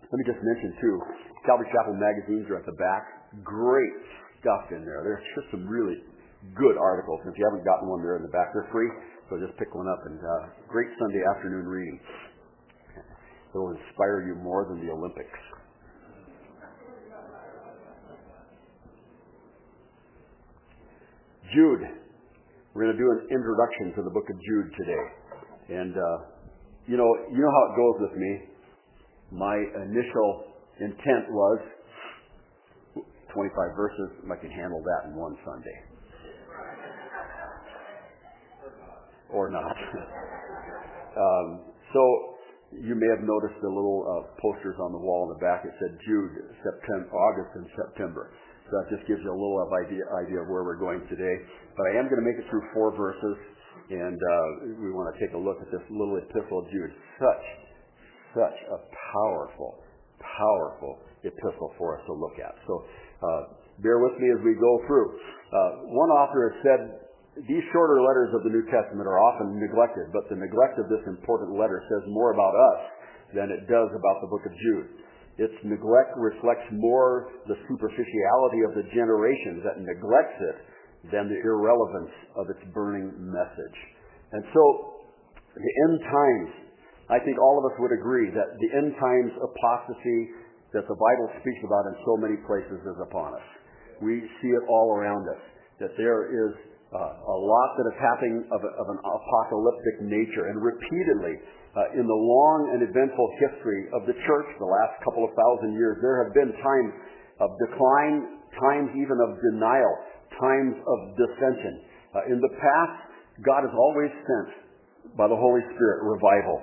Let me just mention, too, Calvary Chapel magazines are at the back. Great stuff in there. There's just some really good articles. If you haven't gotten one, they're in the back. They're free, so just pick one up. And great Sunday afternoon reading. It will inspire you more than the Olympics. Jude. We're going to do an introduction to the book of Jude today. And, you know how it goes with me. My initial intent was 25 verses. I can handle that in one Sunday. Or not. So you may have noticed the little posters on the wall in the back. It said Jude, August and September. So that just gives you a little idea of where we're going today. But I am going to make it through 4 verses, and we want to take a look at this little epistle of Jude. Such a powerful epistle for us to look at. So bear with me as we go through. One author has said, these shorter letters of the New Testament are often neglected, but the neglect of this important letter says more about us than it does about the book of Jude. Its neglect reflects more the superficiality of the generation that neglects it than the irrelevance of its burning message. And so, the end times, I think all of us would agree that the end times apostasy that the Bible speaks about in so many places is upon us. We see it all around us, that there is a lot that is happening of an apocalyptic nature, and repeatedly in the long and eventful history of the church the last couple of thousand years, there have been times of decline, times even of denial, times of dissension. In the past, God has always sent, by the Holy Spirit, revival.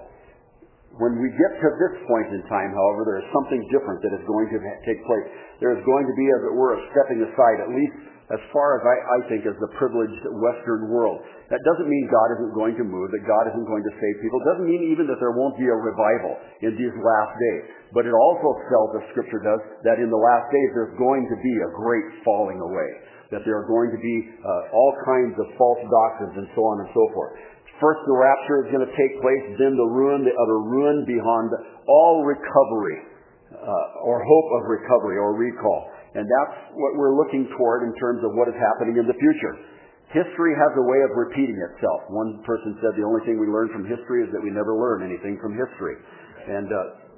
When we get to this point in time, however, there is something different that is going to take place. There is going to be, as it were, a stepping aside, at least as far as I think as the privileged Western world. That doesn't mean God isn't going to move, that God isn't going to save people. It doesn't mean even that there won't be a revival in these last days. But it also tells us, Scripture does, that in the last days there's going to be a great falling away. That there are going to be all kinds of false doctrines and so on and so forth. First the rapture is going to take place, then the ruin, the utter ruin beyond all recovery, or hope of recovery or recall. And that's what we're looking toward in terms of what is happening in the future. History has a way of repeating itself. One person said the only thing we learn from history is that we never learn anything from history. And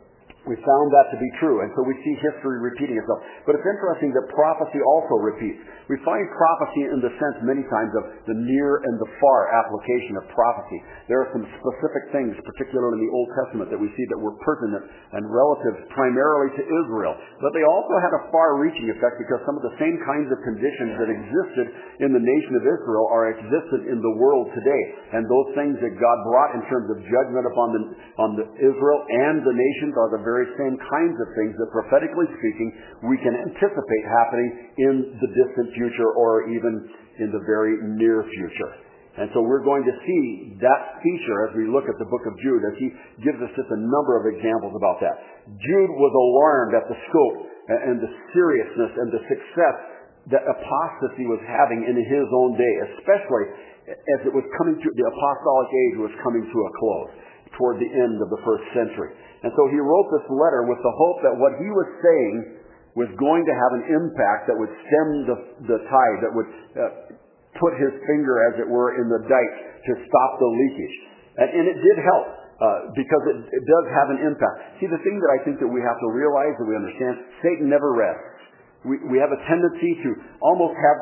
we found that to be true, and so we see history repeating itself. But it's interesting that prophecy also repeats. We find prophecy in the sense many times of the near and the far application of prophecy. There are some specific things, particularly in the Old Testament, that we see that were pertinent and relative primarily to Israel. But they also had a far-reaching effect because some of the same kinds of conditions that existed in the nation of Israel are existed in the world today. And those things that God brought in terms of judgment on Israel and the nations are the very same kinds of things that, prophetically speaking, we can anticipate happening in the distant future or even in the very near future. And so we're going to see that feature as we look at the book of Jude, as he gives us just a number of examples about that. Jude was alarmed at the scope and the seriousness and the success that apostasy was having in his own day, especially as it was coming to, the apostolic age was coming to a close toward the end of the first century. And so he wrote this letter with the hope that what he was saying was going to have an impact that would stem the tide, that would put his finger, as it were, in the dike to stop the leakage. And it did help, because it does have an impact. See, the thing that I think that we have to realize, that we understand, Satan never rests. We have a tendency to almost have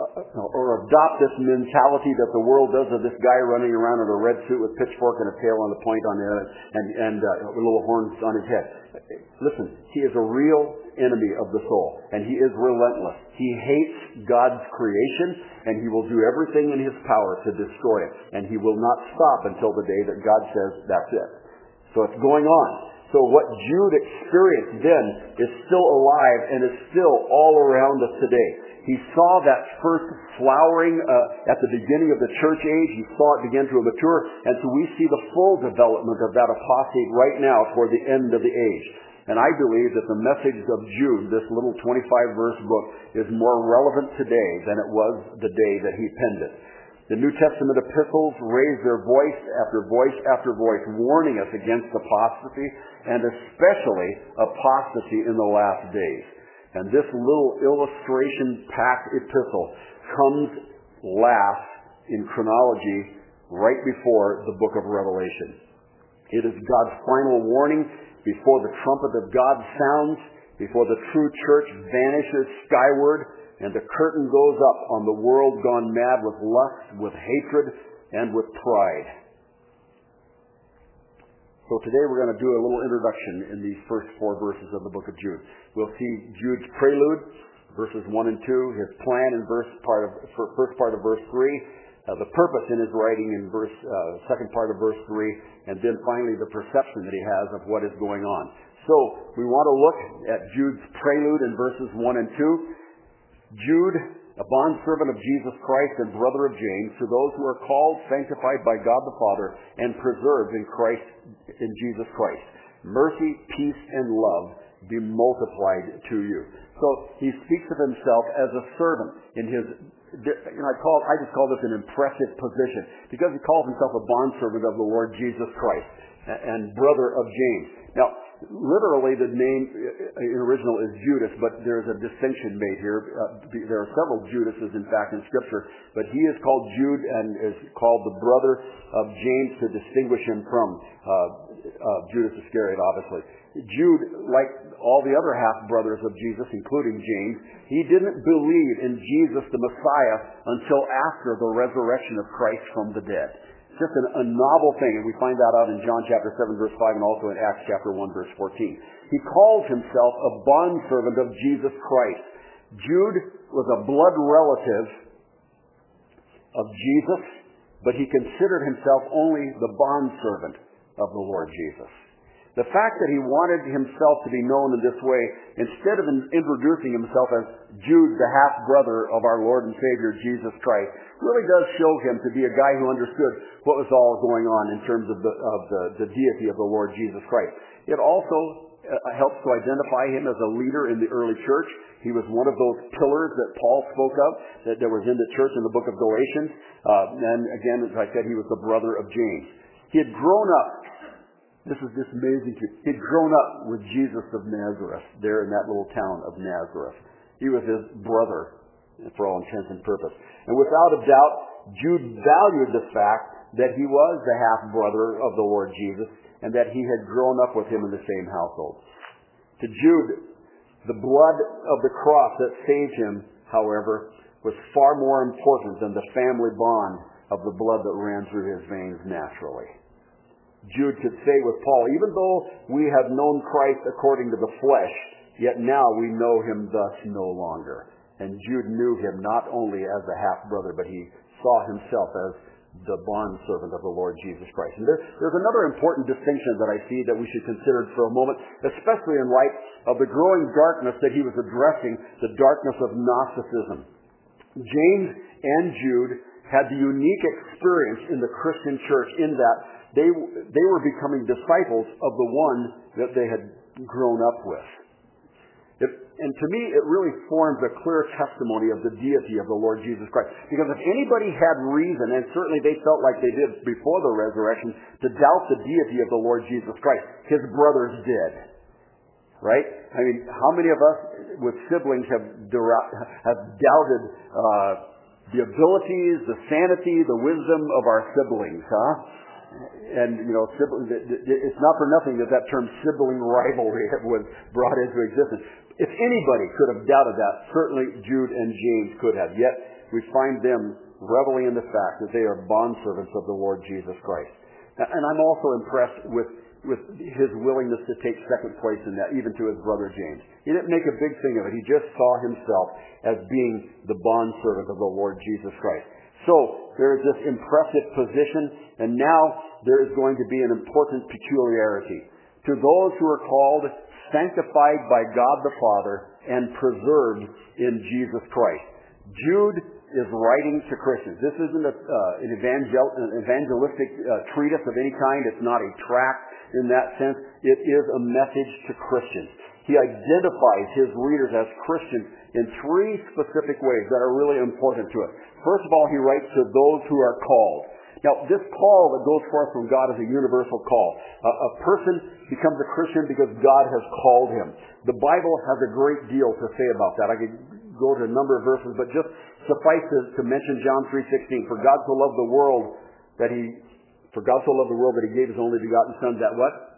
or adopt this mentality that the world does of this guy running around in a red suit with pitchfork and a tail on the point on it and little horns on his head. Listen, he is a real enemy of the soul, and he is relentless. He hates God's creation, and he will do everything in his power to destroy it. And he will not stop until the day that God says, that's it. So it's going on. So what Jude experienced then is still alive and is still all around us today. He saw that first flowering at the beginning of the church age. He saw it begin to mature. And so we see the full development of that apostate right now toward the end of the age. And I believe that the message of Jude, this little 25-verse book, is more relevant today than it was the day that he penned it. The New Testament epistles raise their voice after voice after voice, warning us against apostasy, and especially apostasy in the last days. And this little illustration-packed epistle comes last in chronology right before the book of Revelation. It is God's final warning before the trumpet of God sounds, before the true church vanishes skyward, and the curtain goes up on the world gone mad with lust, with hatred, and with pride. So today we're going to do a little introduction in these first 4 verses of the book of Jude. We'll see Jude's prelude, verses 1 and 2, his plan in first part of verse 3, the purpose in his writing in second part of verse 3, and then finally the perception that he has of what is going on. So we want to look at Jude's prelude in verses 1 and 2. Jude, a bondservant of Jesus Christ and brother of James, to those who are called, sanctified by God the Father, and preserved in Jesus Christ. Mercy, peace, and love be multiplied to you. So he speaks of himself as a servant in his, I just call this an impressive position, because he calls himself a bondservant of the Lord Jesus Christ and brother of James. Now, literally the name in original is Judas, but there's a distinction made here. There are several Judases, in fact, in Scripture, but he is called Jude and is called the brother of James to distinguish him from Judas Iscariot, obviously. Jude, like all the other half-brothers of Jesus, including James, he didn't believe in Jesus the Messiah until after the resurrection of Christ from the dead. Just a novel thing, and we find that out in John chapter 7, verse 5, and also in Acts chapter 1, verse 14. He calls himself a bondservant of Jesus Christ. Jude was a blood relative of Jesus, but he considered himself only the bondservant of the Lord Jesus. The fact that he wanted himself to be known in this way, instead of introducing himself as Jude, the half-brother of our Lord and Savior Jesus Christ, really does show him to be a guy who understood what was all going on in terms of the deity of the Lord Jesus Christ. It also helps to identify him as a leader in the early church. He was one of those pillars that Paul spoke of that was in the church in the book of Galatians. And again, as I said, he was the brother of James. He had grown up. This is just amazing too. He'd grown up with Jesus of Nazareth there in that little town of Nazareth. He was his brother for all intents and purpose. And without a doubt, Jude valued the fact that he was the half-brother of the Lord Jesus and that he had grown up with him in the same household. To Jude, the blood of the cross that saved him, however, was far more important than the family bond of the blood that ran through his veins naturally. Jude could say with Paul, even though we have known Christ according to the flesh, yet now we know him thus no longer. And Jude knew him not only as a half-brother, but he saw himself as the bondservant of the Lord Jesus Christ. And there's another important distinction that I see that we should consider for a moment, especially in light of the growing darkness that he was addressing, the darkness of Gnosticism. James and Jude had the unique experience in the Christian church in that they were becoming disciples of the one that they had grown up with. And to me, it really forms a clear testimony of the deity of the Lord Jesus Christ. Because if anybody had reason, and certainly they felt like they did before the resurrection, to doubt the deity of the Lord Jesus Christ, his brothers did. Right? I mean, how many of us with siblings have doubted the abilities, the sanity, the wisdom of our siblings, huh? And, it's not for nothing that term sibling rivalry was brought into existence. If anybody could have doubted that, certainly Jude and James could have. Yet, we find them reveling in the fact that they are bondservants of the Lord Jesus Christ. And I'm also impressed with his willingness to take second place in that, even to his brother James. He didn't make a big thing of it. He just saw himself as being the bondservant of the Lord Jesus Christ. So, there is this impressive position, and now there is going to be an important peculiarity. To those who are called, sanctified by God the Father, and preserved in Jesus Christ. Jude is writing to Christians. This isn't an evangelistic treatise of any kind. It's not a tract in that sense. It is a message to Christians. he identifies his readers as Christians in three specific ways that are really important to us. First of all, he writes to those who are called. Now, this call that goes forth from God is a universal call. A person becomes a Christian because God has called him. The Bible has a great deal to say about that. I could go to a number of verses, but just suffice to mention John 3:16. For God so loved the world that he gave his only begotten Son, that what?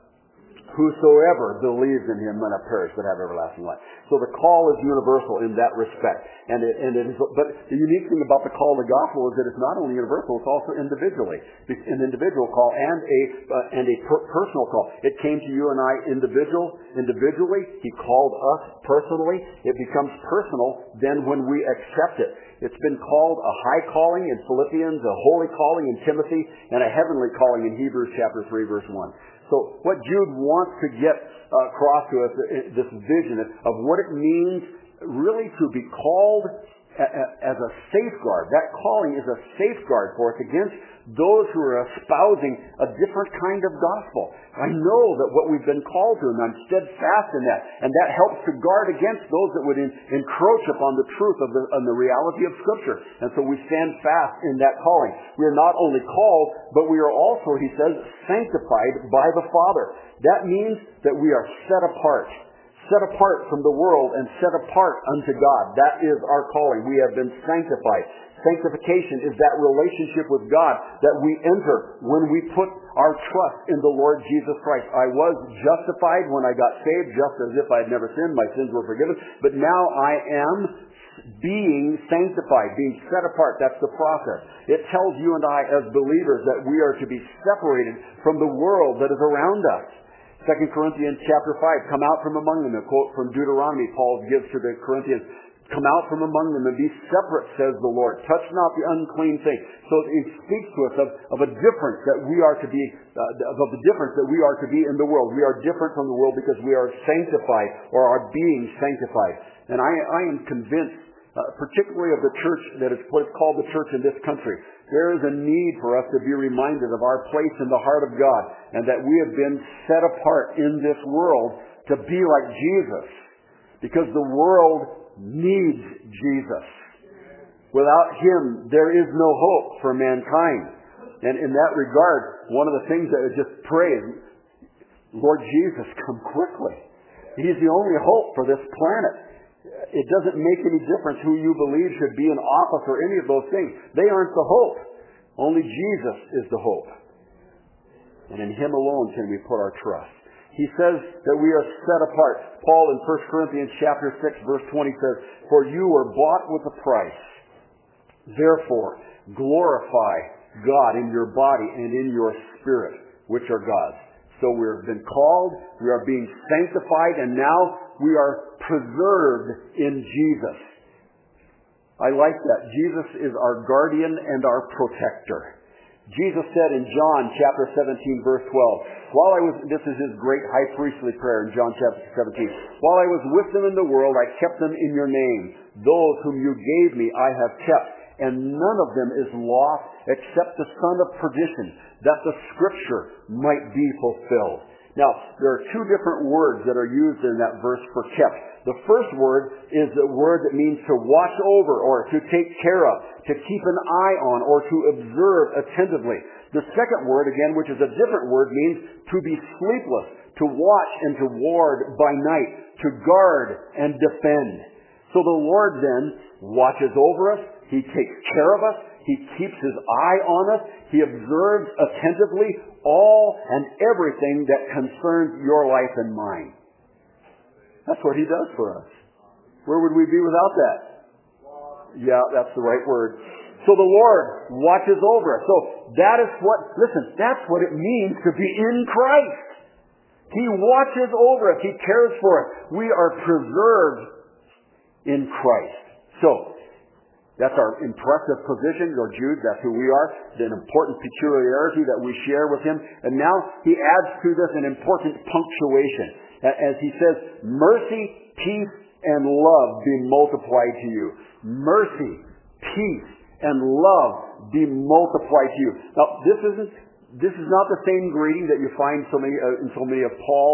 Whosoever believes in him may not perish but have everlasting life. So the call is universal in that respect. But the unique thing about the call of the gospel is that it's not only universal, it's also individually. It's an individual call and a personal call. It came to you and I individually. He called us personally. It becomes personal then when we accept it. It's been called a high calling in Philippians, a holy calling in Timothy, and a heavenly calling in Hebrews chapter 3, verse 1. So what Jude wants to get across to us, this vision of what it means really to be called as a safeguard. That calling is a safeguard for us against those who are espousing a different kind of gospel. I know that what we've been called to, and I'm steadfast in that, and that helps to guard against those that would encroach upon the truth of the reality of Scripture. And so we stand fast in that calling. We are not only called, but we are also, he says, sanctified by the Father. That means that we are set apart from the world and set apart unto God. That is our calling. We have been sanctified. Sanctification is that relationship with God that we enter when we put our trust in the Lord Jesus Christ. I was justified when I got saved, just as if I had never sinned. My sins were forgiven. But now I am being sanctified, being set apart. That's the process. It tells you and I as believers that we are to be separated from the world that is around us. 2 Corinthians chapter 5, come out from among them. A quote from Deuteronomy Paul gives to the Corinthians. Come out from among them and be separate, says the Lord. Touch not the unclean thing. So it speaks to us of a difference that we are to be, of the difference that we are to be in the world. We are different from the world because we are sanctified or are being sanctified. And I am convinced, particularly of the church that is what's called the church in this country. There is a need for us to be reminded of our place in the heart of God and that we have been set apart in this world to be like Jesus, because the world needs Jesus. Without him, there is no hope for mankind. And in that regard, one of the things that I just pray is, Lord Jesus, come quickly. He's the only hope for this planet. It doesn't make any difference who you believe should be in office or any of those things. They aren't the hope. Only Jesus is the hope. And in him alone can we put our trust. He says that we are set apart. Paul in 1 Corinthians chapter 6 verse 20 says, for you were bought with a price. Therefore, glorify God in your body and in your spirit, which are God's. So we have been called, we are being sanctified, and now we are preserved in Jesus. I like that. Jesus is our guardian and our protector. Jesus said in John chapter 17 verse 12, this is his great high priestly prayer in John chapter 17. While I was with them in the world, I kept them in your name. Those whom you gave me I have kept, and none of them is lost except the son of perdition, that the scripture might be fulfilled. Now, there are two different words that are used in that verse for kept. The first word is a word that means to watch over or to take care of, to keep an eye on or to observe attentively. The second word, again, which is a different word, means to be sleepless, to watch and to ward by night, to guard and defend. So the Lord then watches over us. He takes care of us. He keeps his eye on us. He observes attentively all and everything that concerns your life and mine. That's what he does for us. Where would we be without that? Yeah, that's the right word. So the Lord watches over us. So that's what it means to be in Christ. He watches over us. He cares for us. We are preserved in Christ. So that's our impressive position, or Jude, that's who we are, an important peculiarity that we share with him. And now he adds to this an important punctuation. As he says, mercy, peace, and love be multiplied to you. Mercy, peace, and love be multiplied to you. Now, this is not the same greeting that you find in so many of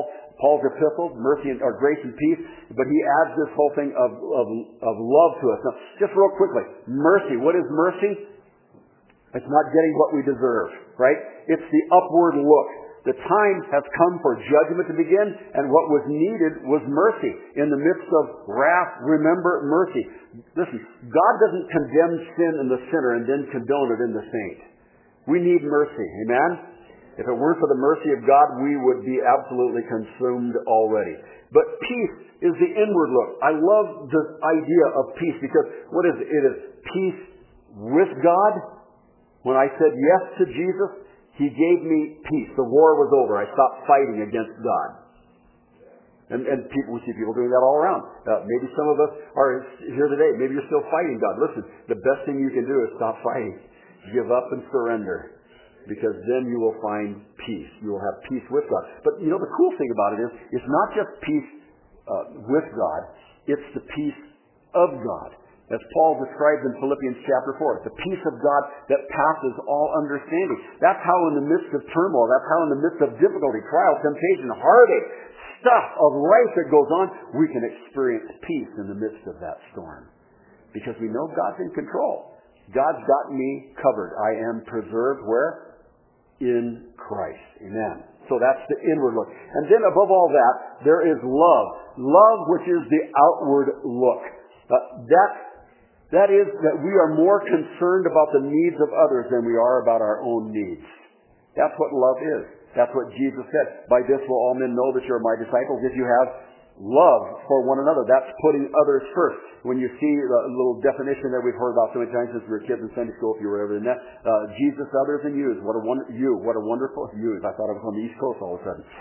Paul's epistles, mercy or grace and peace, but he adds this whole thing of love to us. Now, just real quickly, mercy. What is mercy? It's not getting what we deserve, right? It's the upward look. The time has come for judgment to begin, and what was needed was mercy. In the midst of wrath, remember mercy. Listen, God doesn't condemn sin in the sinner and then condone it in the saint. We need mercy, amen? If it weren't for the mercy of God, we would be absolutely consumed already. But peace is the inward look. I love the idea of peace because what is it? It is peace with God. When I said yes to Jesus, He gave me peace. The war was over. I stopped fighting against God. And we see people doing that all around. Maybe some of us are here today. Maybe you're still fighting God. Listen, the best thing you can do is stop fighting. Give up and surrender. Because then you will find peace. You will have peace with God. But you know, the cool thing about it is, it's not just peace with God, it's the peace of God. As Paul describes in Philippians chapter 4, the peace of God that passes all understanding. That's how in the midst of turmoil, that's how in the midst of difficulty, trial, temptation, heartache, stuff of life that goes on, we can experience peace in the midst of that storm. Because we know God's in control. God's got me covered. I am preserved where? In Christ. Amen. So that's the inward look. And then above all that, there is love. Love, which is the outward look. That is that we are more concerned about the needs of others than we are about our own needs. That's what love is. That's what Jesus said. By this will all men know that you're my disciples if you have love for one another. That's putting others first. When you see the little definition that we've heard about so many times since we were kids in Sunday school, if you were ever in that, Jesus, others, and yous. What a wonderful yous. I thought I was on the East Coast all of a sudden.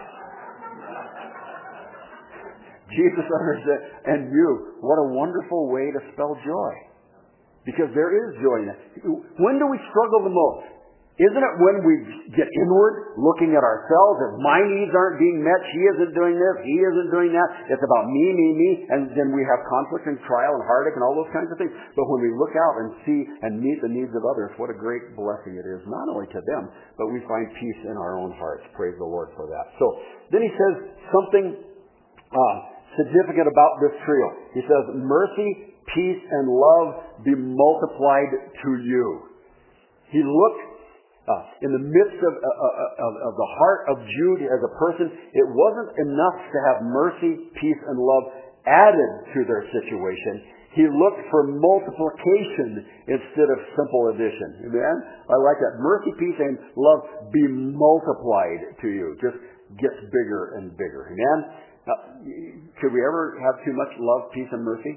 Jesus, others, and you. What a wonderful way to spell joy. Because there is joy in it. When do we struggle the most? Isn't it when we get inward, looking at ourselves, if my needs aren't being met, she isn't doing this, he isn't doing that, it's about me, and then we have conflict and trial and heartache and all those kinds of things. But when we look out and see and meet the needs of others, what a great blessing it is, not only to them, but we find peace in our own hearts. Praise the Lord for that. So, then he says something significant about this trio. He says, mercy, peace, and love be multiplied to you. He looked in the midst of the heart of Jude as a person. It wasn't enough to have mercy, peace, and love added to their situation. He looked for multiplication instead of simple addition. Amen? I like that. Mercy, peace, and love be multiplied to you. Just gets bigger and bigger. Amen? Could we ever have too much love, peace, and mercy?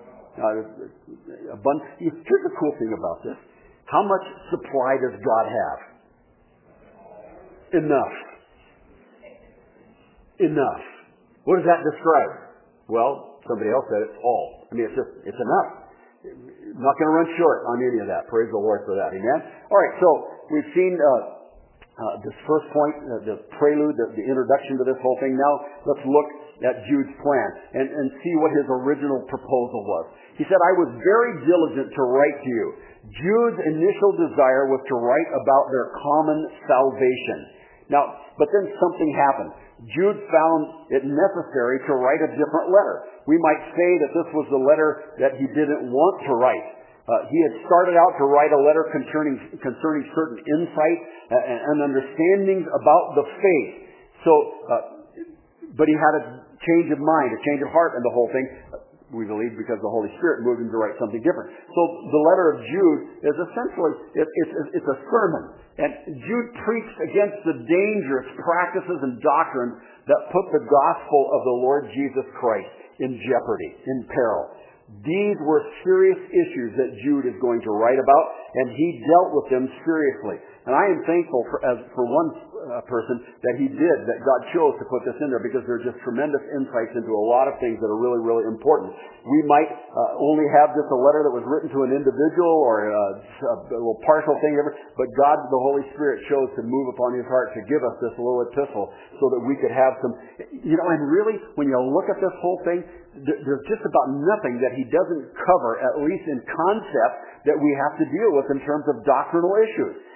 Here's the cool thing about this. How much supply does God have? Enough. Enough. What does that describe? Well, somebody else said it's all. I mean, it's enough. I'm not going to run short on any of that. Praise the Lord for that. Amen? All right, so we've seen this first point, the prelude, the introduction to this whole thing. Now, let's look at Jude's plan and see what his original proposal was. He said, I was very diligent to write to you. Jude's initial desire was to write about their common salvation. Now, but then something happened. Jude found it necessary to write a different letter. We might say that this was the letter that he didn't want to write. He had started out to write a letter concerning certain insights and understandings about the faith. So, but he had a change of mind, a change of heart in the whole thing. We believe because the Holy Spirit moved him to write something different. So the letter of Jude is essentially, it's a sermon. And Jude preached against the dangerous practices and doctrines that put the gospel of the Lord Jesus Christ in jeopardy, in peril. These were serious issues that Jude is going to write about, and he dealt with them seriously. And I am thankful for one person that God chose to put this in there, because there are just tremendous insights into a lot of things that are really, really important. We might only have just a letter that was written to an individual or a little partial thing, but God, the Holy Spirit, chose to move upon his heart to give us this little epistle so that we could have some, and really, when you look at this whole thing, there's just about nothing that he doesn't cover, at least in concept, that we have to deal with in terms of doctrinal issues.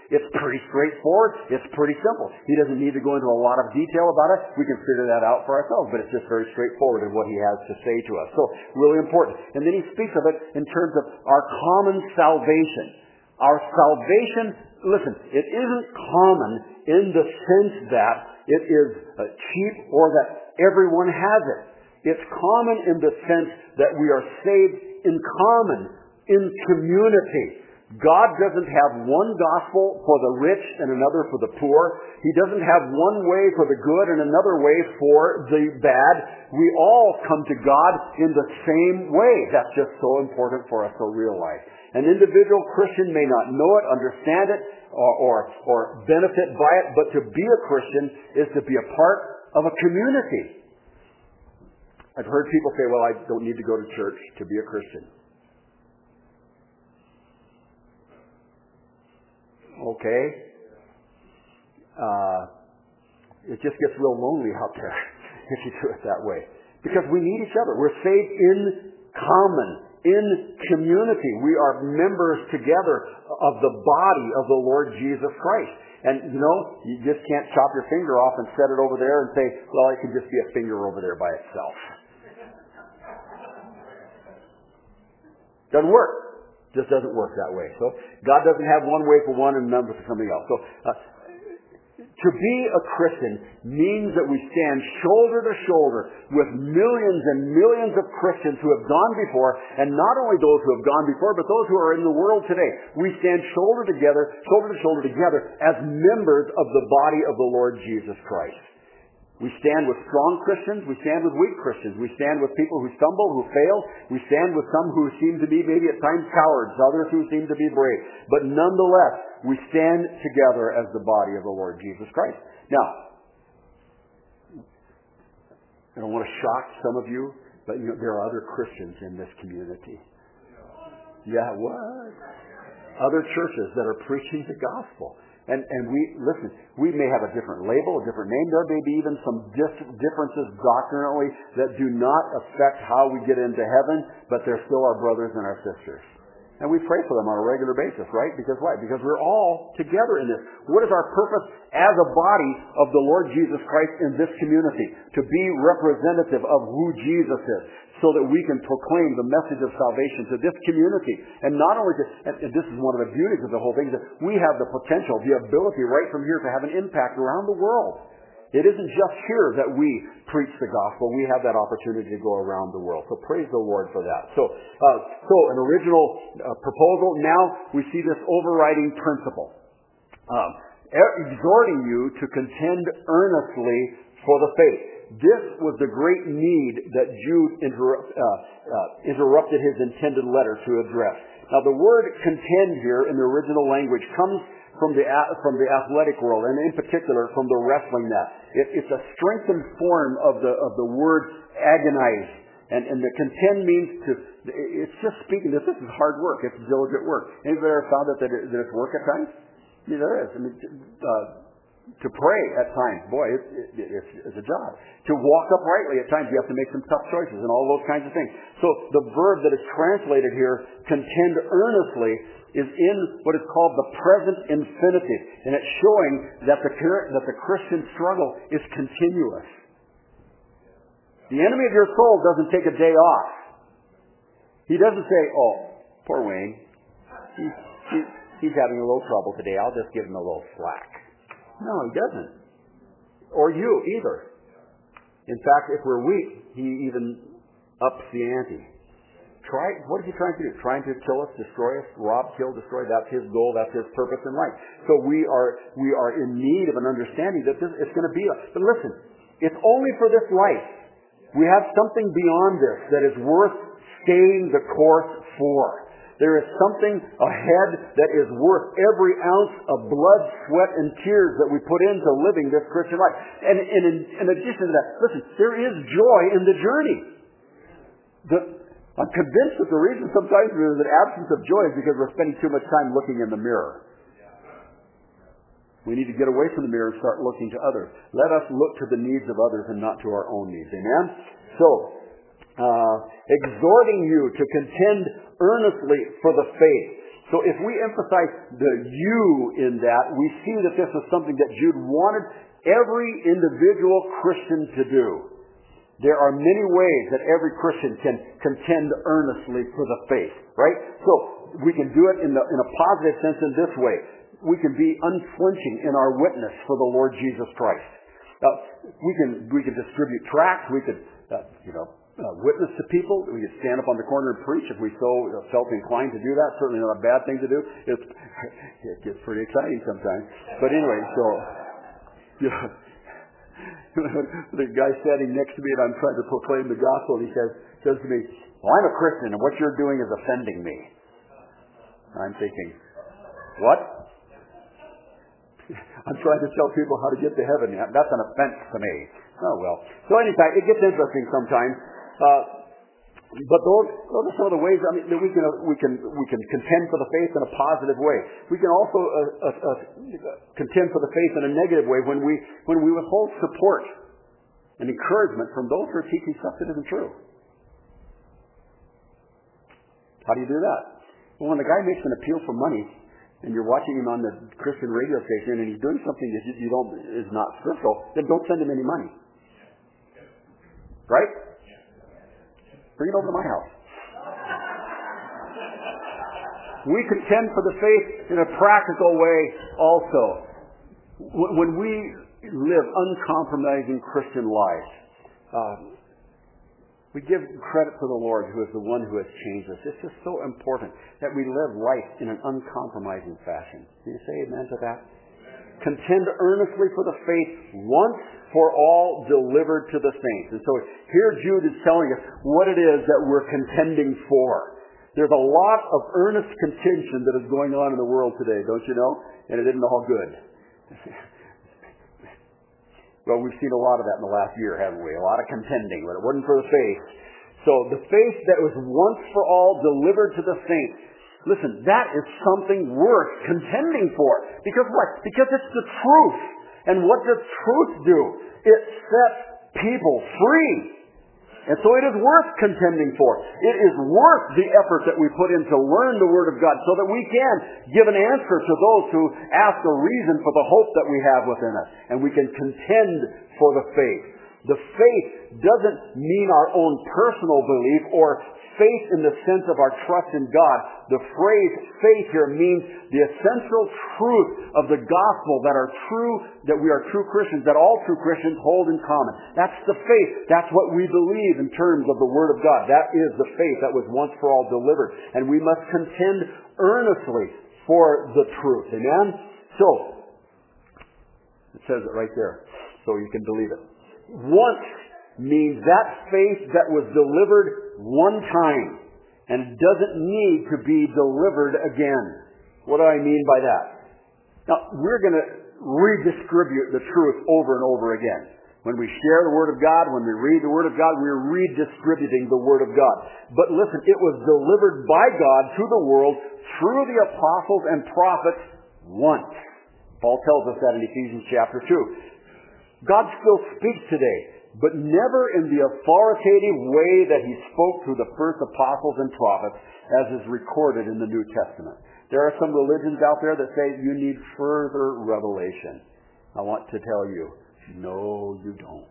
It's pretty straightforward. It's pretty simple. He doesn't need to go into a lot of detail about it. We can figure that out for ourselves, but it's just very straightforward in what he has to say to us. So, really important. And then he speaks of it in terms of our common salvation. Our salvation, listen, it isn't common in the sense that it is cheap or that everyone has it. It's common in the sense that we are saved in common, in community. God doesn't have one gospel for the rich and another for the poor. He doesn't have one way for the good and another way for the bad. We all come to God in the same way. That's just so important for us to realize. An individual Christian may not know it, understand it, or benefit by it, but to be a Christian is to be a part of a community. I've heard people say, well, I don't need to go to church to be a Christian. Okay. It just gets real lonely out there if you do it that way. Because we need each other. We're saved in common, in community. We are members together of the body of the Lord Jesus Christ. And, you know, you just can't chop your finger off and set it over there and say, well, it can just be a finger over there by itself. Doesn't work. Just doesn't work that way. So God doesn't have one way for one and another for something else. So to be a Christian means that we stand shoulder to shoulder with millions and millions of Christians who have gone before, and not only those who have gone before, but those who are in the world today. We stand shoulder to shoulder together as members of the body of the Lord Jesus Christ. We stand with strong Christians. We stand with weak Christians. We stand with people who stumble, who fail. We stand with some who seem to be maybe at times cowards, others who seem to be brave. But nonetheless, we stand together as the body of the Lord Jesus Christ. Now, I don't want to shock some of you, but you know, there are other Christians in this community. Yeah, what? Other churches that are preaching the gospel. And we may have a different label, a different name. There may be even some differences doctrinally that do not affect how we get into heaven, but they're still our brothers and our sisters. And we pray for them on a regular basis, right? Because why? Because we're all together in this. What is our purpose as a body of the Lord Jesus Christ in this community? To be representative of who Jesus is, so that we can proclaim the message of salvation to this community. And not only and this is one of the beauties of the whole thing, is that we have the potential, the ability right from here to have an impact around the world. It isn't just here that we preach the gospel. We have that opportunity to go around the world. So praise the Lord for that. So an original proposal. Now we see this overriding principle. Exhorting you to contend earnestly for the faith. This was the great need that Jude interrupted his intended letter to address. Now the word contend here in the original language comes from the athletic world, and in particular from the wrestling mat. It's a strengthened form of the word agonize, and the contend means to. It's just speaking. This is hard work. It's diligent work. Anybody ever found that it's work at times? Yeah, there is. I mean, to pray at times, boy, it's a job. To walk uprightly at times, you have to make some tough choices and all those kinds of things. So the verb that is translated here, contend earnestly, is in what is called the present infinitive, and it's showing that the Christian struggle is continuous. The enemy of your soul doesn't take a day off. He doesn't say, "Oh, poor Wayne, he's having a little trouble today. I'll just give him a little slack." No, he doesn't. Or you either. In fact, if we're weak, he even ups the ante. What is he trying to do? Trying to kill us, destroy us, rob, kill, destroy. That's his goal. That's his purpose in life. So we are in need of an understanding that it's going to be. But listen, it's only for this life. We have something beyond this that is worth staying the course for. There is something ahead that is worth every ounce of blood, sweat, and tears that we put into living this Christian life. And in addition to that, listen, there is joy in the journey. I'm convinced that the reason sometimes there's an absence of joy is because we're spending too much time looking in the mirror. We need to get away from the mirror and start looking to others. Let us look to the needs of others and not to our own needs. Amen? So, exhorting you to contend earnestly for the faith. So if we emphasize the you in that, we see that this is something that Jude wanted every individual Christian to do. There are many ways that every Christian can contend earnestly for the faith, right? So we can do it in a positive sense in this way. We can be unflinching in our witness for the Lord Jesus Christ. We can distribute tracts. We could, witness to people. We could stand up on the corner and preach if we so felt inclined to do that. Certainly not a bad thing to do. It gets pretty exciting sometimes. But anyway, so the guy standing next to me and I'm trying to proclaim the gospel, and he says to me, "Well, I'm a Christian and what you're doing is offending me." I'm thinking, what? I'm trying to tell people how to get to heaven. That's an offense to me. Oh, well. So anytime, it gets interesting sometimes. But those are some of the ways that we can contend for the faith in a positive way. We can also contend for the faith in a negative way when we withhold support and encouragement from those who are teaching stuff that isn't true. How do you do that? Well, when the guy makes an appeal for money, and you're watching him on the Christian radio station, and he's doing something that is not scriptural, then don't send him any money. Right? Bring it over to my house. We contend for the faith in a practical way also. When we live uncompromising Christian lives, we give credit to the Lord, who is the one who has changed us. It's just so important that we live life in an uncompromising fashion. Can you say amen to that? Contend earnestly for the faith once for all delivered to the saints. And so here Jude is telling us what it is that we're contending for. There's a lot of earnest contention that is going on in the world today, don't you know? And it isn't all good. Well, we've seen a lot of that in the last year, haven't we? A lot of contending, but it wasn't for the faith. So the faith that was once for all delivered to the saints. Listen, that is something worth contending for. Because what? Because it's the truth. And what does truth do? It sets people free. And so it is worth contending for. It is worth the effort that we put in to learn the Word of God so that we can give an answer to those who ask a reason for the hope that we have within us. And we can contend for the faith. The faith doesn't mean our own personal belief or faith in the sense of our trust in God. The phrase faith here means the essential truth of the gospel that we are true Christians, that all true Christians hold in common. That's the faith. That's what we believe in terms of the Word of God. That is the faith that was once for all delivered. And we must contend earnestly for the truth. Amen? So, it says it right there, so you can believe it. Once means that faith that was delivered one time and doesn't need to be delivered again. What do I mean by that? Now, we're going to redistribute the truth over and over again. When we share the Word of God, when we read the Word of God, we're redistributing the Word of God. But listen, it was delivered by God to the world through the apostles and prophets once. Paul tells us that in Ephesians chapter 2. God still speaks today, but never in the authoritative way that He spoke through the first apostles and prophets, as is recorded in the New Testament. There are some religions out there that say you need further revelation. I want to tell you, no, you don't.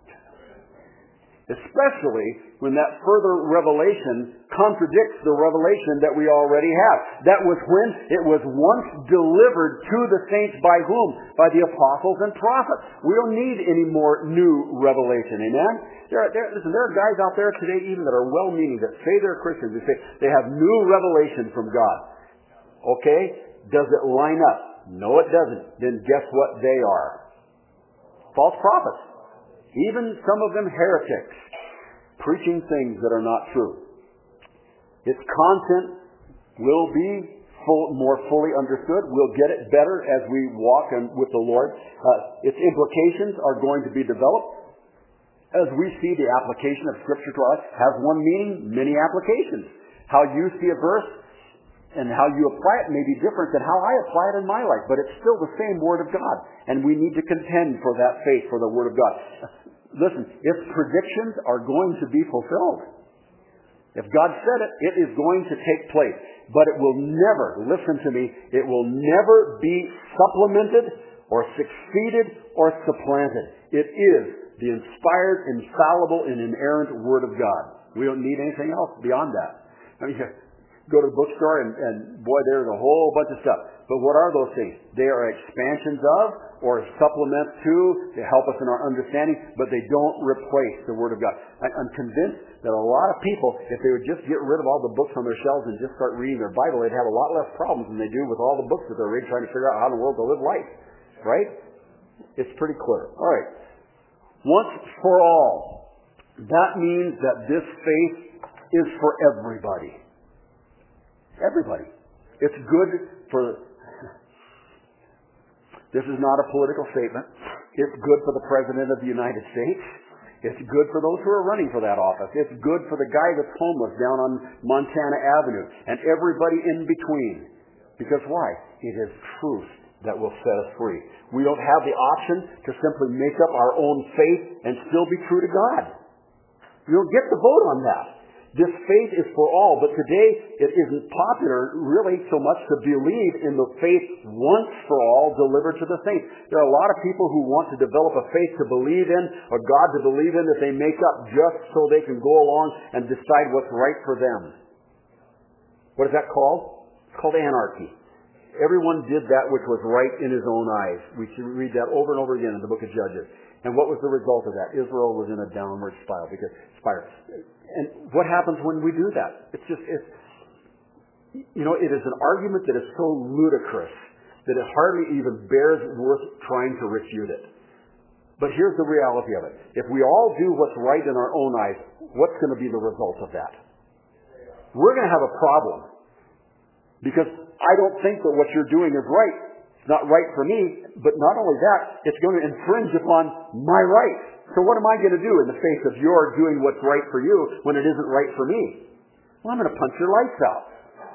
Especially when that further revelation contradicts the revelation that we already have. That was when it was once delivered to the saints by whom? By the apostles and prophets. We don't need any more new revelation. Amen? There are guys out there today even that are well-meaning, that say they're Christians. They say they have new revelation from God. Okay? Does it line up? No, it doesn't. Then guess what they are? False prophets. Even some of them heretics, preaching things that are not true. Its content will be more fully understood. We'll get it better as we walk with the Lord. Its implications are going to be developed. As we see the application of Scripture to us has one meaning, many applications. How you see a verse and how you apply it may be different than how I apply it in my life, but it's still the same Word of God. And we need to contend for that faith, for the Word of God. Listen, its predictions are going to be fulfilled. If God said it, it is going to take place. But it will never, listen to me, it will never be supplemented or succeeded or supplanted. It is the inspired, infallible, and inerrant Word of God. We don't need anything else beyond that. I mean, go to the bookstore and boy, there's a whole bunch of stuff. But what are those things? They are expansions of or supplements to help us in our understanding, but they don't replace the Word of God. I'm convinced that a lot of people, if they would just get rid of all the books on their shelves and just start reading their Bible, they'd have a lot less problems than they do with all the books that they're reading, trying to figure out how in the world to live life. Right? It's pretty clear. All right. Once for all. That means that this faith is for everybody. Everybody. It's good for... This is not a political statement. It's good for the President of the United States. It's good for those who are running for that office. It's good for the guy that's homeless down on Montana Avenue and everybody in between. Because why? It is truth that will set us free. We don't have the option to simply make up our own faith and still be true to God. We don't get to vote on that. This faith is for all, but today it isn't popular really so much to believe in the faith once for all delivered to the saints. There are a lot of people who want to develop a faith to believe in, or God to believe in, that they make up just so they can go along and decide what's right for them. What is that called? It's called anarchy. Everyone did that which was right in his own eyes. We should read that over and over again in the book of Judges. And what was the result of that? Israel was in a downward spiral. And what happens when we do that? It is an argument that is so ludicrous that it hardly even bears worth trying to refute it. But here's the reality of it. If we all do what's right in our own eyes, what's going to be the result of that? We're going to have a problem. Because I don't think that what you're doing is right. It's not right for me, but not only that, it's going to infringe upon my rights. So what am I going to do in the face of your doing what's right for you when it isn't right for me? Well, I'm going to punch your lights out.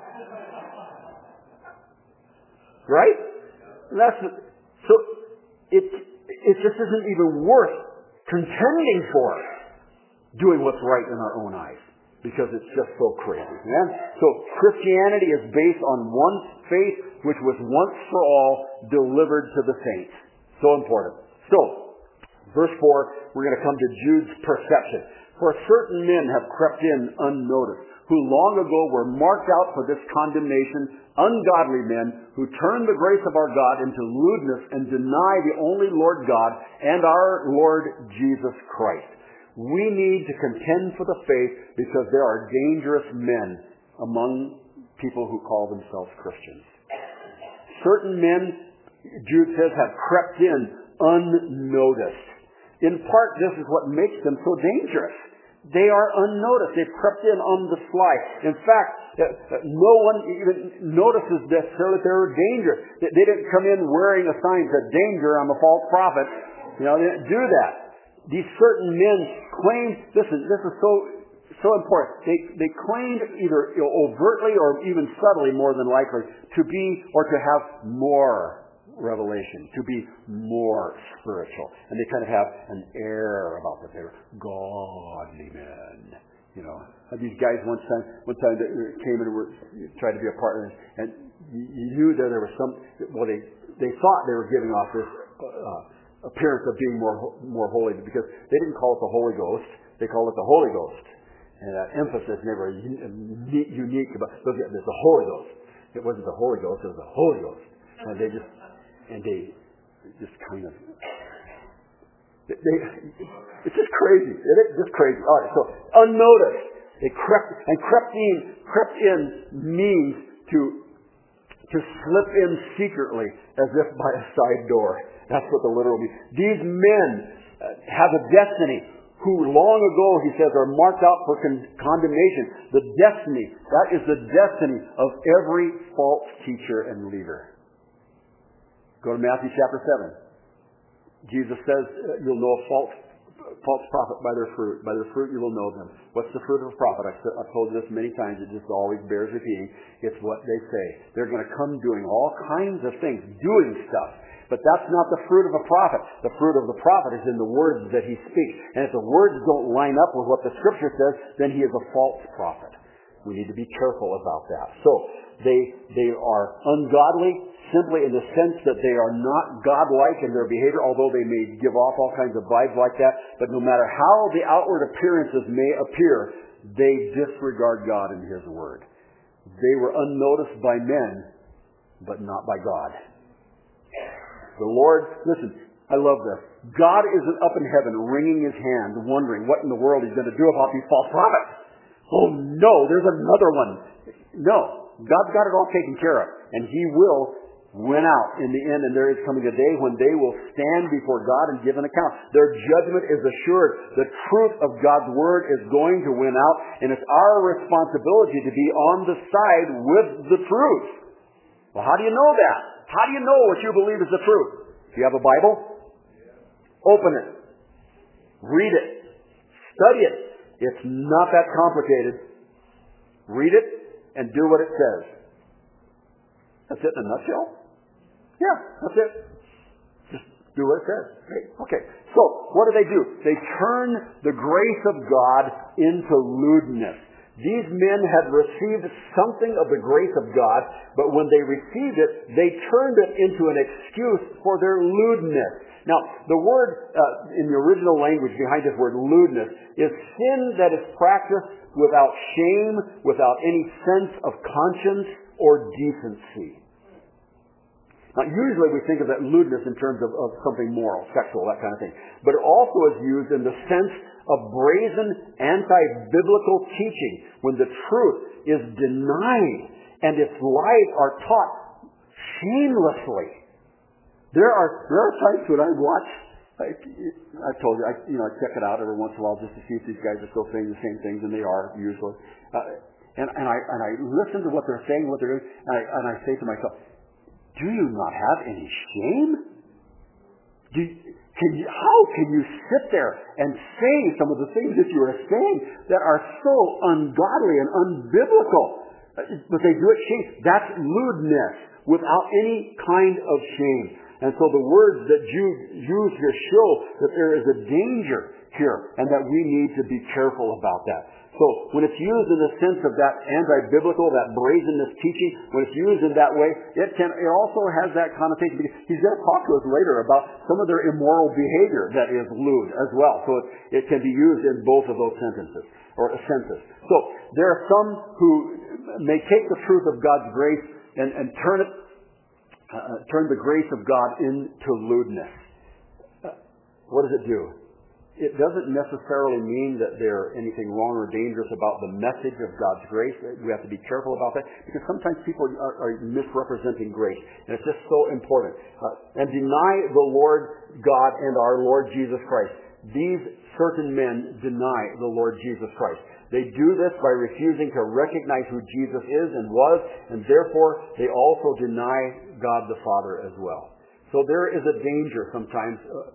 Right? So it just isn't even worth contending for doing what's right in our own eyes. Because it's just so crazy. Man. So Christianity is based on one faith which was once for all delivered to the saints. So important. So, verse 4, we're going to come to Jude's perception. For certain men have crept in unnoticed, who long ago were marked out for this condemnation, ungodly men who turn the grace of our God into lewdness and deny the only Lord God and our Lord Jesus Christ. We need to contend for the faith because there are dangerous men among people who call themselves Christians. Certain men, Jude says, have crept in unnoticed. In part, this is what makes them so dangerous. They are unnoticed. They've crept in on the sly. In fact, no one even notices necessarily that they're dangerous. They didn't come in wearing a sign that said, "Danger, I'm a false prophet." They didn't do that. These certain men claimed, this is so important. They claimed either overtly or even subtly, more than likely, to be or to have more revelation, to be more spiritual. And they kind of have an air about that. They're godly men. These guys one time that came and tried to be a partner, and you knew that there was they thought they were giving off this appearance of being more holy, because they didn't call it the Holy Ghost, they called it the Holy Ghost. And that emphasis never unique about there's the Holy Ghost. It wasn't the Holy Ghost, it was the Holy Ghost. And they just kind of it's just crazy. It's just crazy. All right, so unnoticed. They crept in means to slip in secretly as if by a side door. That's what the literal means. These men have a destiny who long ago, he says, are marked out for condemnation. The destiny, that is the destiny of every false teacher and leader. Go to Matthew chapter 7. Jesus says, you'll know a false prophet by their fruit. By their fruit you will know them. What's the fruit of a prophet? I've told you this many times. It just always bears repeating. It's what they say. They're going to come doing all kinds of things, doing stuff. But that's not the fruit of a prophet. The fruit of the prophet is in the words that he speaks. And if the words don't line up with what the Scripture says, then he is a false prophet. We need to be careful about that. So they are ungodly simply in the sense that they are not godlike in their behavior, although they may give off all kinds of vibes like that. But no matter how the outward appearances may appear, they disregard God and His Word. They were unnoticed by men, but not by God. The Lord, listen, I love this. God isn't up in heaven wringing His hand, wondering what in the world He's going to do about these false prophets. Oh no, there's another one. No, God's got it all taken care of. And He will win out in the end, and there is coming a day when they will stand before God and give an account. Their judgment is assured. The truth of God's Word is going to win out, and it's our responsibility to be on the side with the truth. Well, how do you know that? How do you know what you believe is the truth? Do you have a Bible? Open it. Read it. Study it. It's not that complicated. Read it and do what it says. That's it in a nutshell? Yeah, that's it. Just do what it says. Okay. So, what do? They turn the grace of God into lewdness. These men had received something of the grace of God, but when they received it, they turned it into an excuse for their lewdness. Now, the word in the original language behind this word lewdness is sin that is practiced without shame, without any sense of conscience or decency. Now, usually we think of that lewdness in terms of something moral, sexual, that kind of thing. But it also is used in the sense of brazen, anti-biblical teaching, when the truth is denied and its lies are taught shamelessly. There are times when I watch, I told you, I check it out every once in a while just to see if these guys are still saying the same things, and they are usually. And I listen to what they're saying, what they're doing, and I say to myself, do you not have any shame? How can you sit there and say some of the things that you are saying that are so ungodly and unbiblical? But they do it shame. That's lewdness without any kind of shame. And so the words that Jude used here show that there is a danger here and that we need to be careful about that. So when it's used in the sense of that anti-biblical, that brazenness teaching, when it's used in that way, it also has that connotation. Because he's going to talk to us later about some of their immoral behavior that is lewd as well. So it can be used in both of those sentences or senses. So there are some who may take the truth of God's grace and turn the grace of God into lewdness. What does it do? It doesn't necessarily mean that there's anything wrong or dangerous about the message of God's grace. We have to be careful about that because sometimes people are misrepresenting grace. And it's just so important. And deny the Lord God and our Lord Jesus Christ. These certain men deny the Lord Jesus Christ. They do this by refusing to recognize who Jesus is and was, and therefore they also deny God the Father as well. So there is a danger sometimes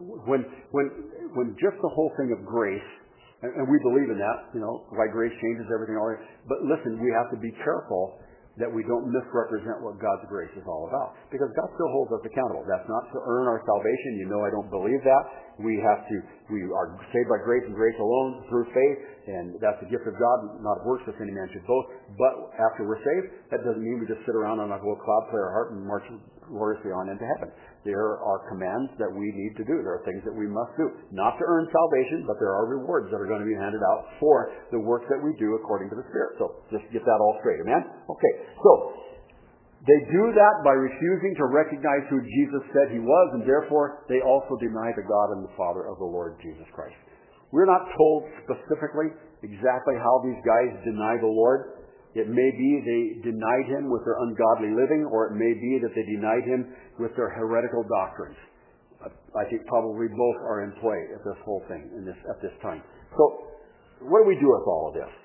when just the whole thing of grace, and we believe in that, why grace changes everything. All right. But listen, we have to be careful that we don't misrepresent what God's grace is all about. Because God still holds us accountable. That's not to earn our salvation. I don't believe that. We are saved by grace and grace alone through faith, and that's the gift of God, not of works, if any man should boast. But after we're saved, that doesn't mean we just sit around on a little cloud, play our heart, and march gloriously on into heaven. There are commands that we need to do. There are things that we must do. Not to earn salvation, but there are rewards that are going to be handed out for the work that we do according to the Spirit. So just get that all straight. Amen? Okay. So they do that by refusing to recognize who Jesus said He was, and therefore they also deny the God and the Father of the Lord Jesus Christ. We're not told specifically exactly how these guys deny the Lord. It may be they denied Him with their ungodly living, or it may be that they denied Him with their heretical doctrines. I think probably both are in play at this whole thing at this time. So, what do we do with all of this?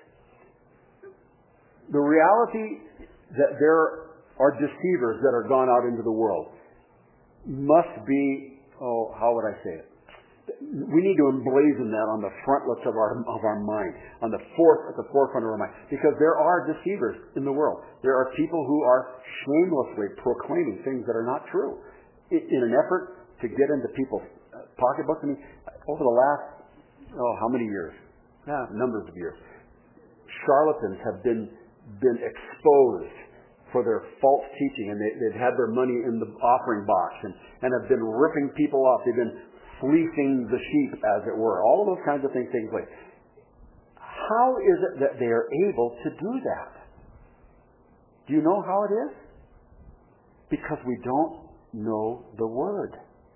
The reality that there are deceivers that are gone out into the world must be, how would I say it? We need to emblazon that on the frontlets of our mind, at the forefront of our mind, because there are deceivers in the world. There are people who are shamelessly proclaiming things that are not true in an effort to get into people's pocketbooks. I mean, over the last how many years? Numbers of years. Charlatans have been been exposed for their false teaching, and they've had their money in the offering box and have been ripping people off. They've been fleecing the sheep, as it were. All of those kinds of things taking place. How is it that they are able to do that? Do you know how it is? Because we don't know the Word.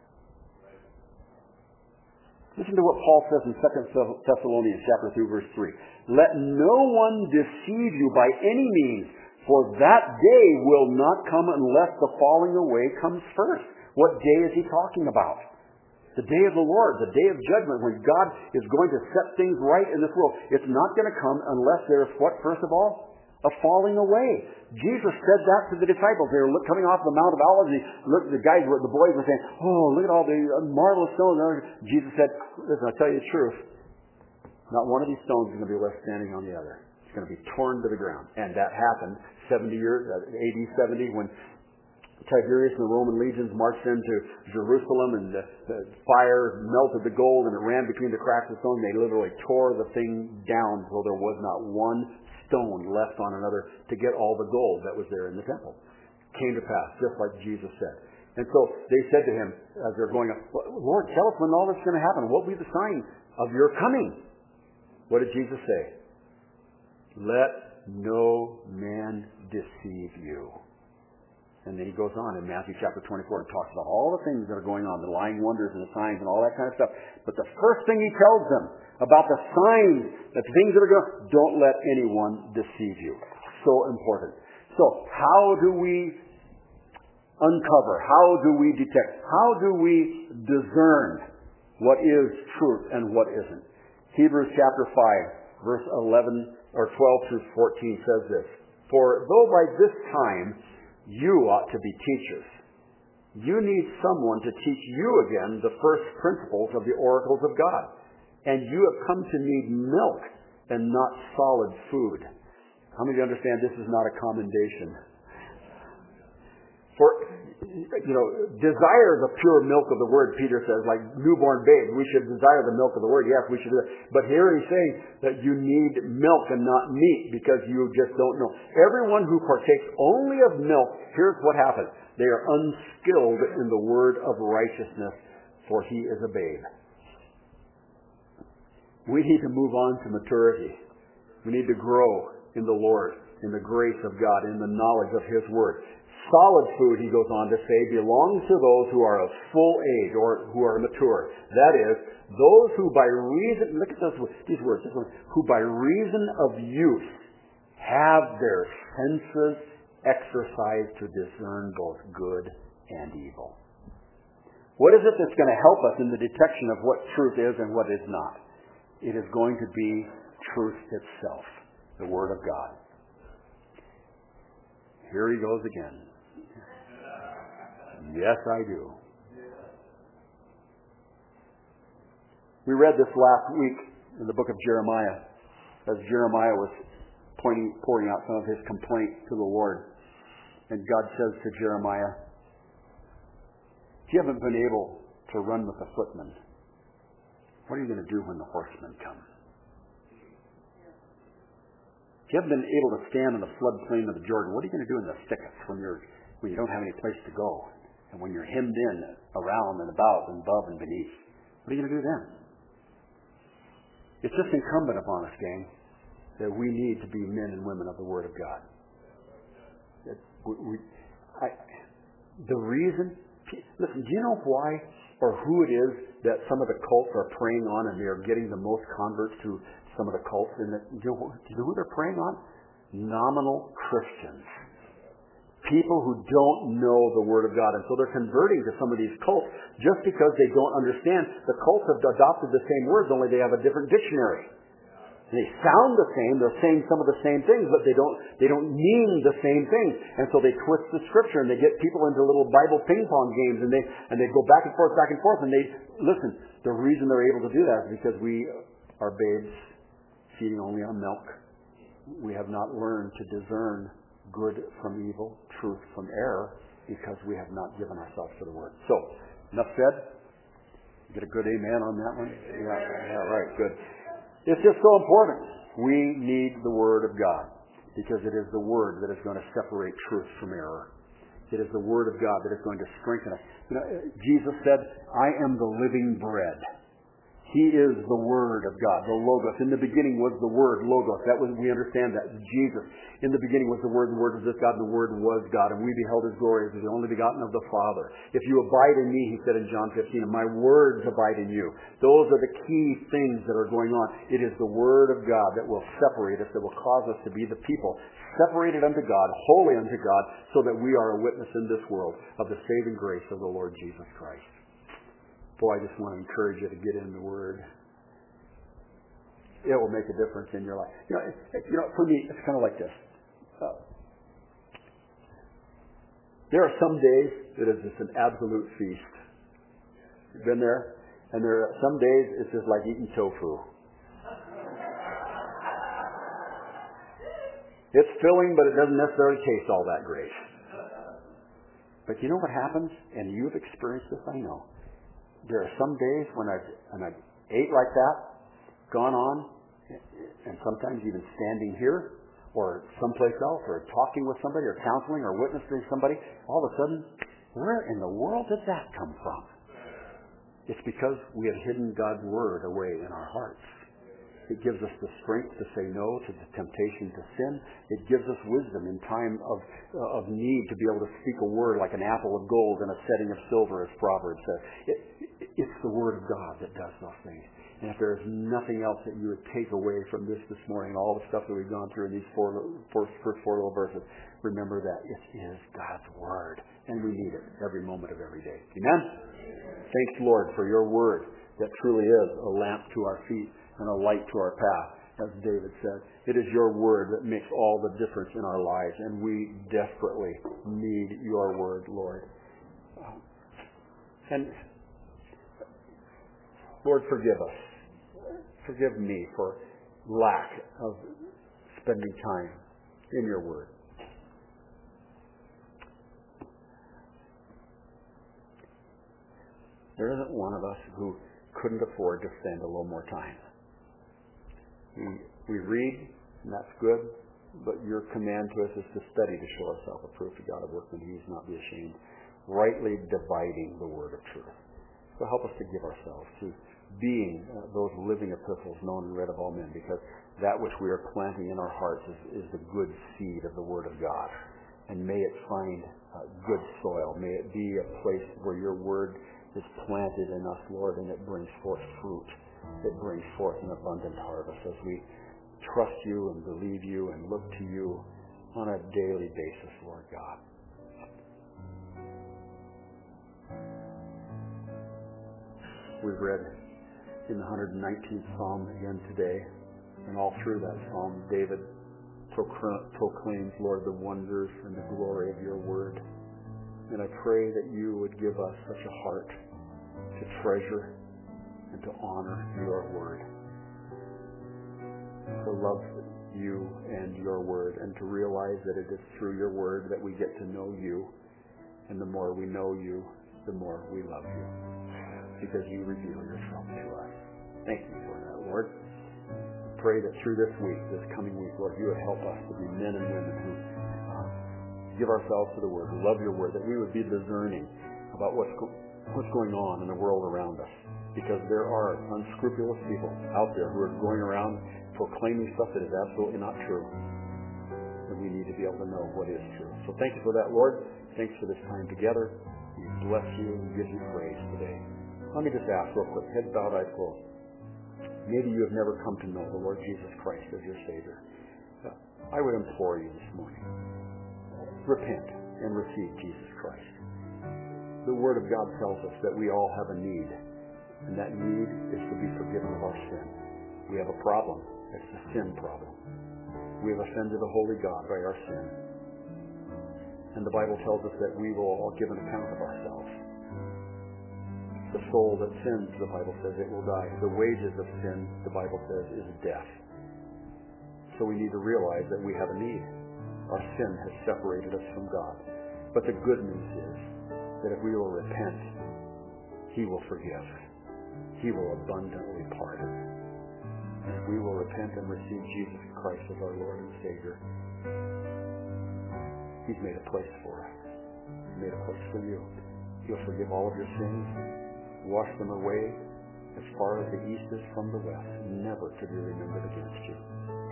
Listen to what Paul says in 2 Thessalonians chapter 2, verse 3. Let no one deceive you by any means, for that day will not come unless the falling away comes first. What day is he talking about? The day of the Lord, the day of judgment, when God is going to set things right in this world. It's not going to come unless there's what, first of all? A falling away. Jesus said that to the disciples. They were coming off the Mount of Olives. Look, the boys were saying, "Oh, look at all the marvelous stones." Jesus said, "Listen, I'll tell you the truth. Not one of these stones is going to be left standing on the other. It's going to be torn to the ground." And that happened 70 years, AD 70, when Tiberius and the Roman legions marched into Jerusalem, and the fire melted the gold, and it ran between the cracks of the stone. They literally tore the thing down until there was not one stone left on another to get all the gold that was there in the temple. Came to pass, just like Jesus said. And so they said to him, as they're going up, "Lord, tell us when all this is going to happen. What will be the sign of your coming?" What did Jesus say? "Let no man deceive you." And then he goes on in Matthew chapter 24 and talks about all the things that are going on, the lying wonders and the signs and all that kind of stuff. But the first thing he tells them about the signs, the things that are going, don't let anyone deceive you. So important. So how do we uncover? How do we detect? How do we discern what is truth and what isn't? Hebrews chapter 5, verse 11 or 12 through 14 says this: "For though by this time you ought to be teachers, you need someone to teach you again the first principles of the oracles of God. And you have come to need milk and not solid food." How many of you understand this is not a commendation? For, desire the pure milk of the Word, Peter says, like newborn babes. We should desire the milk of the Word. Yes, we should do that. But here he's saying that you need milk and not meat because you just don't know. Everyone who partakes only of milk, here's what happens. They are unskilled in the word of righteousness, for he is a babe. We need to move on to maturity. We need to grow in the Lord, in the grace of God, in the knowledge of His Word. Solid food, he goes on to say, belongs to those who are of full age or who are mature. That is, those who by reason, look at these words, who by reason of youth have their senses exercised to discern both good and evil. What is it that's going to help us in the detection of what truth is and what is not? It is going to be truth itself, the Word of God. Here he goes again. Yes, I do. We read this last week in the book of Jeremiah, as Jeremiah was pouring out some of his complaint to the Lord. And God says to Jeremiah, "If you haven't been able to run with the footmen, what are you going to do when the horsemen come? If you haven't been able to stand in the floodplain of the Jordan, what are you going to do in the thickets when you don't have any place to go? And when you're hemmed in around and about and above and beneath, what are you going to do then?" It's just incumbent upon us, gang, that we need to be men and women of the Word of God. The reason, listen, do you know why or who it is that some of the cults are preying on, and they are getting the most converts to some of the cults? Do you know who they're preying on? Nominal Christians. People who don't know the Word of God. And so they're converting to some of these cults just because they don't understand. The cults have adopted the same words, only they have a different dictionary. And they sound the same, they're saying some of the same things, but they don't mean the same things. And so they twist the Scripture, and they get people into little Bible ping pong games, and they go back and forth, and they listen. The reason they're able to do that is because we are babes feeding only on milk. We have not learned to discern good from evil, truth from error, because we have not given ourselves to the Word. So, enough said. Get a good amen on that one? Yeah, right, good. It's just so important. We need the Word of God. because it is the Word that is going to separate truth from error. It is the Word of God that is going to strengthen us. You know, Jesus said, I am the living bread. He is the Word of God, the Logos. In the beginning was the Word, Logos. That was, we understand that. Jesus. In the beginning was the Word was with God, and the Word was God. And we beheld His glory as the only begotten of the Father. If you abide in me, He said in John 15, and my words abide in you. Those are the key things that are going on. It is the Word of God that will separate us, that will cause us to be the people separated unto God, holy unto God, so that we are a witness in this world of the saving grace of the Lord Jesus Christ. Boy, I just want to encourage you to get in the Word. It will make a difference in your life. You know, for me, it's kind of like this. There are some days that is just an absolute feast. You've been there? And there are some days it's just like eating tofu. It's filling, but it doesn't necessarily taste all that great. But you know what happens? And you've experienced this, I know. There are some days when I've ate like that, gone on, and sometimes even standing here, or someplace else, or talking with somebody, or counseling, or witnessing somebody, all of a sudden, where in the world did that come from? It's because we have hidden God's Word away in our hearts. It gives us the strength to say no to the temptation to sin. It gives us wisdom in time of need to be able to speak a word like an apple of gold in a setting of silver, as Proverbs says. It's the Word of God that does those things. And if there is nothing else that you would take away from this morning, all the stuff that we've gone through in these first four little verses, remember that it is God's Word. And we need it every moment of every day. Amen? Thanks, Lord, for your Word that truly is a lamp to our feet and a light to our path, as David said. It is your Word that makes all the difference in our lives, and we desperately need your Word, Lord. And Lord, forgive us. Forgive me for lack of spending time in your Word. There isn't one of us who couldn't afford to spend a little more time. We read, and that's good, but your command to us is to study to show ourselves approved to God, a workman who needs not be ashamed, rightly dividing the word of truth. So help us to give ourselves to being those living epistles known and read of all men, because that which we are planting in our hearts is the good seed of the Word of God. And may it find good soil. May it be a place where your Word is planted in us, Lord, and it brings forth fruit. It brings forth an abundant harvest as we trust you and believe you and look to you on a daily basis, Lord God. We've read in the 119th Psalm again today, and all through that Psalm, David proclaims, Lord, the wonders and the glory of your word. And I pray that you would give us such a heart to treasure and to honor your word, to love you and your word, and to realize that it is through your word that we get to know you, and the more we know you, the more we love you, because you reveal yourself to us. Thank you for that, Lord. Pray that through this week, this coming week, Lord, you would help us to be men and women who give ourselves to the word, who love your word, that we would be discerning about what's going on in the world around us. Because there are unscrupulous people out there who are going around proclaiming stuff that is absolutely not true. And we need to be able to know what is true. So thank you for that, Lord. Thanks for this time together. We bless you and give you praise today. Let me just ask real quick, heads bowed, eyes closed. Maybe you have never come to know the Lord Jesus Christ as your Savior. I would implore you this morning, repent and receive Jesus Christ. The Word of God tells us that we all have a need, and that need is to be forgiven of our sin. We have a problem. It's a sin problem. We have offended the holy God by our sin. And the Bible tells us that we will all give an account of ourselves. The soul that sins, the Bible says, it will die. The wages of sin, the Bible says, is death. So we need to realize that we have a need. Our sin has separated us from God. But the good news is that if we will repent, He will forgive. He will abundantly pardon. If we will repent, repent and receive Jesus Christ as our Lord and Savior, He's made a place for us. He's made a place for you. He'll forgive all of your sins, wash them away as far as the east is from the west, never to be remembered against you.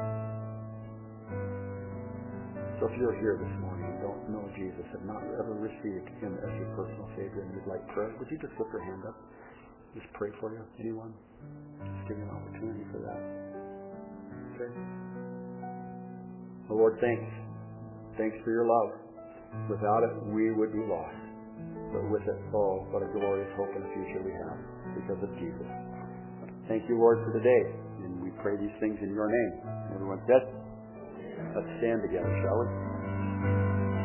So if you're here this morning and don't know Jesus, have not ever received Him as your personal Savior, and you'd like prayer, would you just lift your hand up? Just pray for you. Anyone? Just give you an opportunity for that. Okay. Well, Lord, thanks. Thanks for your love. Without it, we would be lost. But with it, oh, what a glorious hope in the future we have because of Jesus. Thank you, Lord, for today. And we pray these things in your name. Everyone said, let's stand together, shall we?